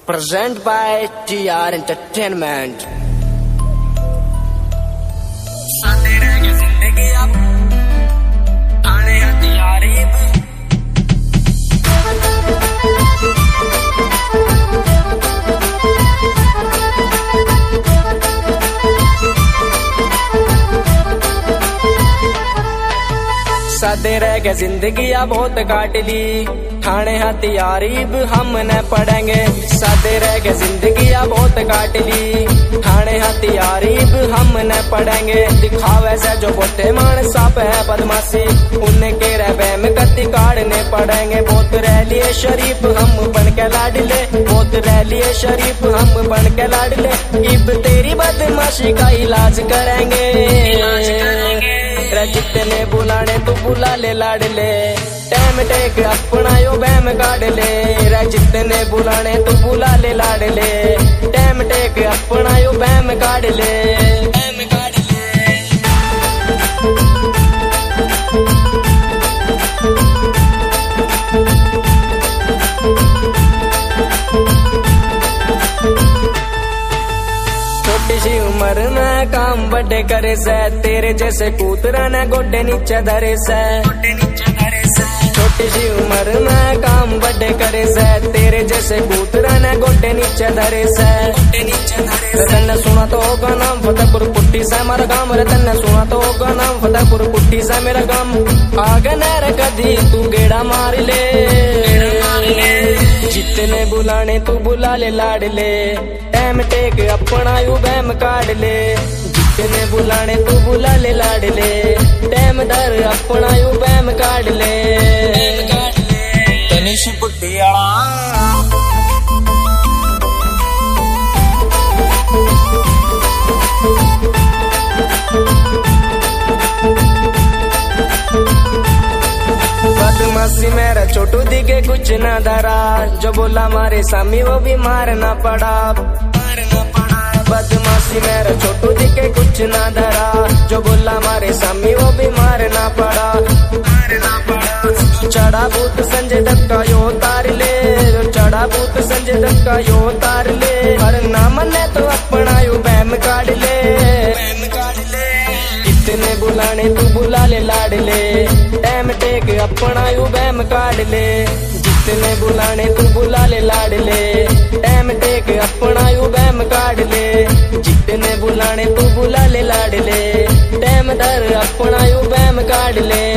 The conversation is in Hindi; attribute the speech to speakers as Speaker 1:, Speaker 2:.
Speaker 1: Present by TR Entertainment. सादे रह गए जिंदगी बहुत काट ली, ठाणे हथियारीब हमने पढ़ेंगे। सादे रह गए जिंदगी बहुत काट ली, ठाणे हथियारीब हमने पढ़ेंगे। दिखावे से जो बोते मान साप है बदमाशी, उनके रह में कत्ती काटने पड़ेंगे। बहुत रह लिए शरीफ हम बन के लाडले, बहुत रह लिए शरीफ हम बन के लाडले। इब तेरी बदमाशी का इलाज करेंगे। जितने बुलाने तू बुला ले लाडले, टाइम टेक अपना यो बैम काट ले। जितने बुलाने तू बुला ले लाडले, टाइम टेक अपना यो बैम काट ले। छोटी सी उम्र में काम बड़े करे से, तेरे जैसे कूतरा ने गोडे नीचे धरे से। छोटी सी उम्र में काम बड़े करे से, तेरे जैसे कूतरा ने गोडे नीचे धरे से। तन्ने सुना तो होगा नाम फतेहपुर पुट्टी से मेरा गाँव। तन्ने सुना तो होगा नाम फतेहपुर पुट्टी से मेरा गाँव। आगे नहर कदी तू गेड़ा मार ले, जितने बुलाने तू बुला ले लाडले। टाइम टेक अपना यू बैम काट ले, जितने बुलाने तू बुला ले लाडले। टाइम दर अपना यू बैम काट ले। तनिश पुटिया बदमाशी मेरा छोटू दिखे कुछ ना धरा, जो बोला मारे सामी वो भी मारना पड़ा। बदमाशी मेरा छोटू दिखे कुछ ना धरा, जो बोला मारे सामी वो भी मारना पड़ा। चढ़ा भूत संजय दत्त का यो तार ले, चढ़ा भूत संजय दत्त का यो तार ले। हर नाम ने तो अपना यू बैम काट ले। जितने बुलाने तू बुला ले लाडले, टाइम टेक अपना यू बैम काट ले। जितने बुलाने तू बुला ले लाडले, टाइम टेक अपना यू बैम काट ले। जितने बुलाने तू बुला ले लाडले, टाइम दर अपना यू बैम काट ले।